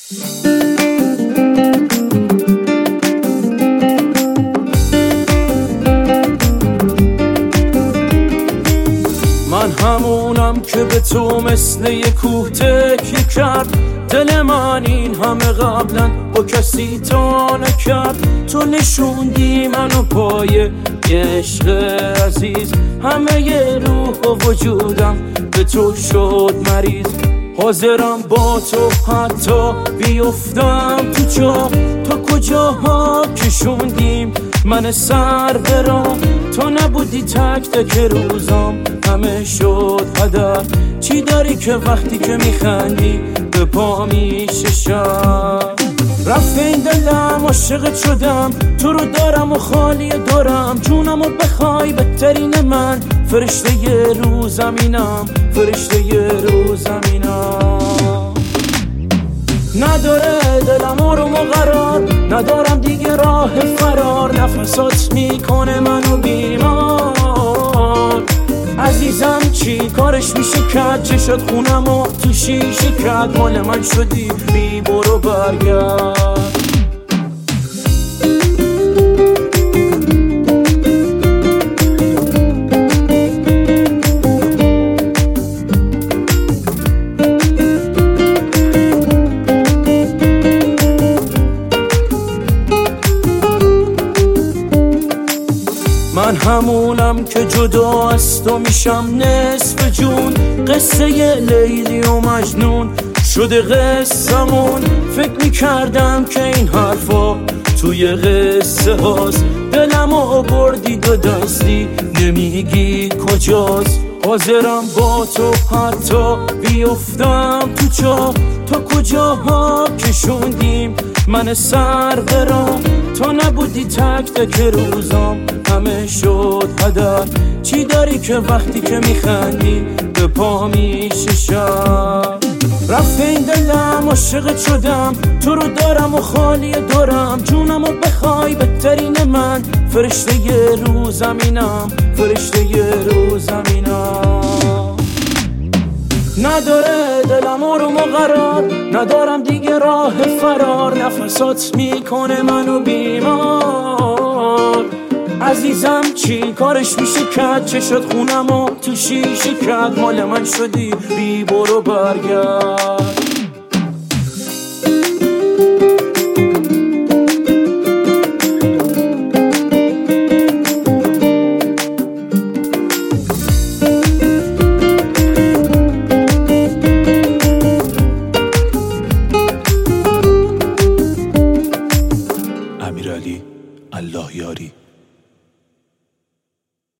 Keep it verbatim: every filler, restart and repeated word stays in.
من همونم که به تو مثل یه کوه تکیه کرد، دل من این همه قبلا با کسی تا نکرد. تو نشوندی منو پای یه عشق عزیز، همه یه روح و وجودم به تو شد مریض. حاضرم با تو حتی بیفتم تو جا، تا کجاها کشوندیم من سر برام. تو نبودی تک تک روزام همه شد هدر. چی داری که وقتی که میخندی به پا میشه شب؟ رفت این دلم عاشقت شدم، تو رو دارم و خالی دارم. جونم رو بخوای بهترین من، فرشته یه رو زمینم، فرشته یه رو زمینم. نداره دلم آروم و قرار، ندارم دیگه راه فرار. نفسات میکنه منو بیمار. عزیزم چی کارش میشه کرد؟ چشات خونم و تو شیشه کرد. مال من شدی بی برو برگرد. من همونم که جدا از تو میشم نصف جون. قصه لیلی و مجنون شده قصه‌مون. فکر میکردم که این حرفا توی قصه هاست، دلمو بردی دو دستی نمیگی کجاست. حاضرم با تو حتی بیفتم تو چاه، تا کجاها کشوندیم من سر برام. تو نبودی تک تک روزام همه شد هدر. چی داری که وقتی که میخندی به پا میشه شب؟ رفت این دلم عاشقت شدم، تو رو دارم و خالی دارم. جونم رو بخوای بهترین من، فرشته یه رو زمینم، فرشته یه رو زمینم. نداره دلم آروم و قرار، ندارم دیگه راه فرار. نفسات میکنه منو بیمار. عزیزم چی کارش میشه کرد؟ چشات خونم و تو شیشه کرد. مال من شدی بی برو برگرد. امیرعلی الله یاری.